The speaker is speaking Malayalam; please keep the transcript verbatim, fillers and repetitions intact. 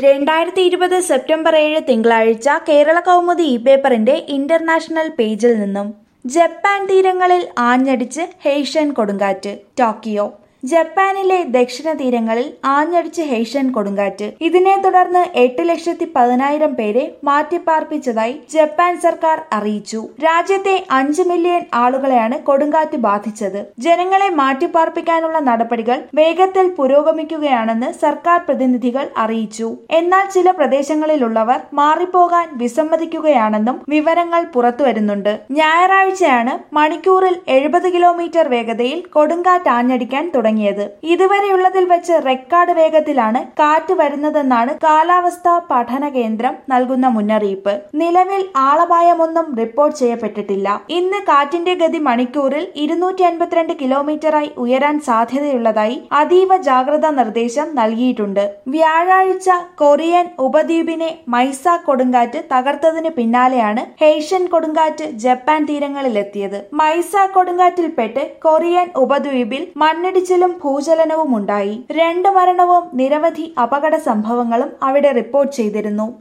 രണ്ടായിരത്തി ഇരുപത് സെപ്റ്റംബർ ഏഴ് തിങ്കളാഴ്ച കേരള കൗമുദി ഇ പേപ്പറിന്റെ ഇന്റർനാഷണൽ പേജിൽ നിന്നും ജപ്പാൻ തീരങ്ങളിൽ ആഞ്ഞടിച്ച് ഹെയ്ഷൻ കൊടുങ്കാറ്റ്. ടോക്കിയോ. ജപ്പാനിലെ ദക്ഷിണ തീരങ്ങളിൽ ആഞ്ഞടിച്ച് ഹെയ്ഷൻ കൊടുങ്കാറ്റ്. ഇതിനെ തുടർന്ന് എട്ട് ലക്ഷത്തി പതിനായിരം പേരെ മാറ്റിപ്പാർപ്പിച്ചതായി ജപ്പാൻ സർക്കാർ അറിയിച്ചു. രാജ്യത്തെ അഞ്ച് മില്യൺ ആളുകളെയാണ് കൊടുങ്കാറ്റ് ബാധിച്ചത്. ജനങ്ങളെ മാറ്റിപ്പാർപ്പിക്കാനുള്ള നടപടികൾ വേഗത്തിൽ പുരോഗമിക്കുകയാണെന്ന് സർക്കാർ പ്രതിനിധികൾ അറിയിച്ചു. എന്നാൽ ചില പ്രദേശങ്ങളിലുള്ളവർ മാറിപ്പോകാൻ വിസമ്മതിക്കുകയാണെന്നും വിവരങ്ങൾ പുറത്തുവരുന്നുണ്ട്. ഞായറാഴ്ചയാണ് മണിക്കൂറിൽ എഴുപത് കിലോമീറ്റർ വേഗതയിൽ കൊടുങ്കാറ്റ് ആഞ്ഞടിക്കാൻ തുടങ്ങിയത്. ഇതുവരെയുള്ളതിൽ വെച്ച് റെക്കോർഡ് വേഗത്തിലാണ് കാറ്റ് വരുന്നതെന്നാണ് കാലാവസ്ഥാ പഠന കേന്ദ്രം നൽകുന്ന മുന്നറിയിപ്പ്. നിലവിൽ ആളപായമൊന്നും റിപ്പോർട്ട് ചെയ്യപ്പെട്ടിട്ടില്ല. ഇന്ന് കാറ്റിന്റെ ഗതി മണിക്കൂറിൽ ഇരുന്നൂറ്റി അൻപത്തിരണ്ട് കിലോമീറ്ററായി ഉയരാൻ സാധ്യതയുള്ളതായി അതീവ ജാഗ്രതാ നിർദ്ദേശം നൽകിയിട്ടുണ്ട്. വ്യാഴാഴ്ച കൊറിയൻ ഉപദ്വീപിനെ മൈസ കൊടുങ്കാറ്റ് തകർത്തതിന് പിന്നാലെയാണ് ഹെയ്ഷൻ കൊടുങ്കാറ്റ് ജപ്പാൻ തീരങ്ങളിലെത്തിയത്. മൈസ കൊടുങ്കാറ്റിൽപ്പെട്ട് കൊറിയൻ ഉപദ്വീപിൽ മണ്ണിടിച്ചിൽ ഭൂചലനവും ഉണ്ടായി. രണ്ട് മരണവും നിരവധി അപകട സംഭവങ്ങളും അവിടെ റിപ്പോർട്ട് ചെയ്തിരുന്നു.